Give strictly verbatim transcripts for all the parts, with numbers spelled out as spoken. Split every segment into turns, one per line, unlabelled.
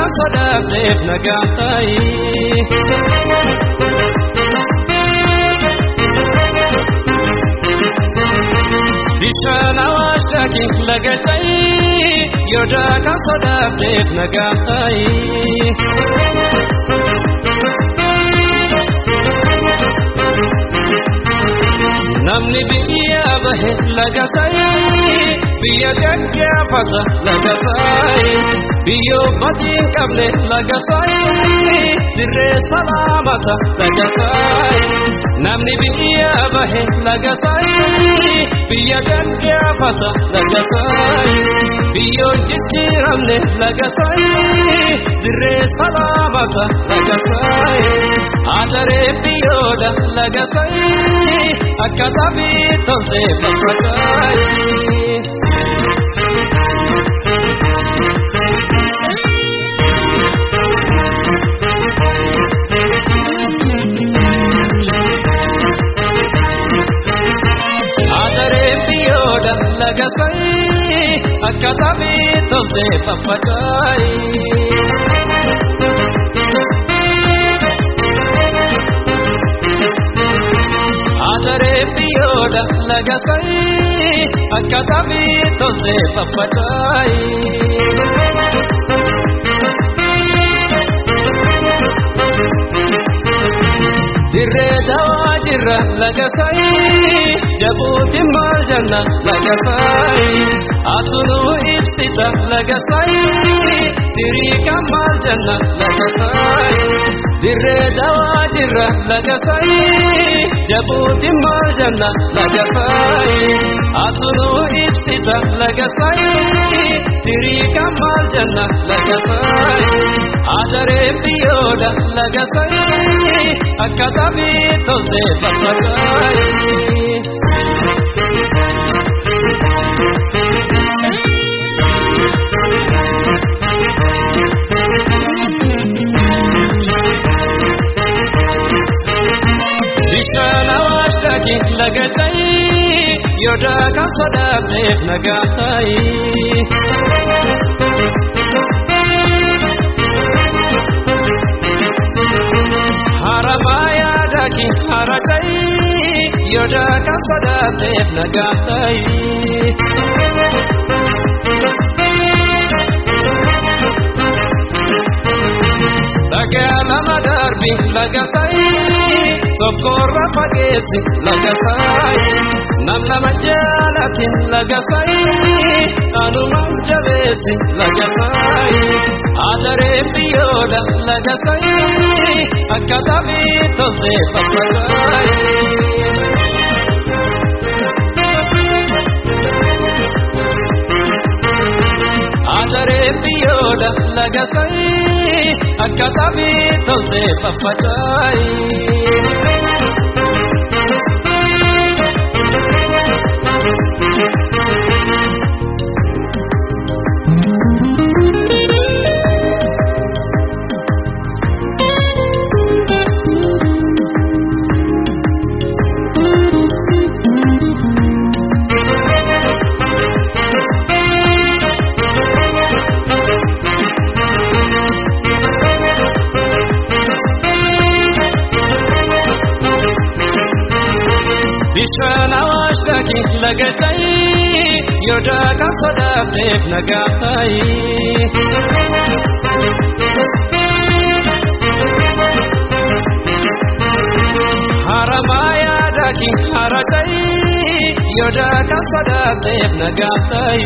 kasodabdeef nagaan Bishaan Awaashaki lagatay yoda kasodabdeef nagaan Namni biyya bahe lagasay biyya gaggaafata lagasay biyyo badii qabne lagasay dirree salaamata lagasay Namni biyya bahe lagasay biyya gaggaafata lagasay biyyo jijjiiramne lagasay dirree salaamata lagasay Adaree biyyoodha lagasay akka tabii toltee faffacay Adaree biyyoodha lagasay akka tabii toltee faffacay Adaree biyyoodha lagasay akka tabii toltee faffacay Dirree dawaa jirra lagasay jabuuti maal janna lagasay atunuu ibsita lagasay dirii kan maal janna lagasay Dirree dawaa jirra lagasay jabuuti maal janna lagasay atunuu ibsita lagasay dirii kan maal janna lagasay Adaree biyyoodha lagasay akka tabii toltee faffacay Bishaan Awaashaki lagatay yoda kasodabdeef nagaan Haramaayadaki haratay yoda kasodabdeef nagaan Lagaalama darbi lagasay tokkorra fageessi lagasay namnama jaalatin lagasay anuma jabeessi lagasay Adaree biyyoodha lagasay akka tabii toltee faffacay Adaree biyyoodha lagasay akka tabii toltee faffacay Bishaan Awaashaki lagatay yoda kasodabdeef nagaan Haramaayadaki haratay yoda kasodabdeef nagaan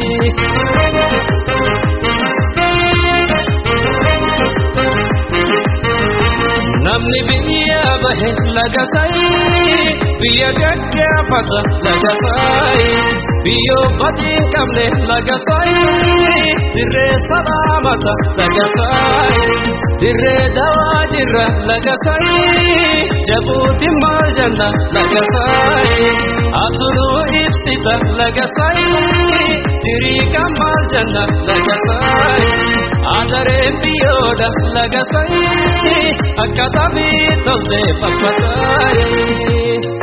Namni biyya bahe lagasay biyya gaggaafata lagasay biyyo badii qabne lagasay dirree salaamata lagasay dirree dawaa jirra lagasay jabuuti maal janna lagasay atunuu ibsita lagasay dirii kan maal janna lagasay Adaree biyyoodha lagasay akka tabii toltee faffacay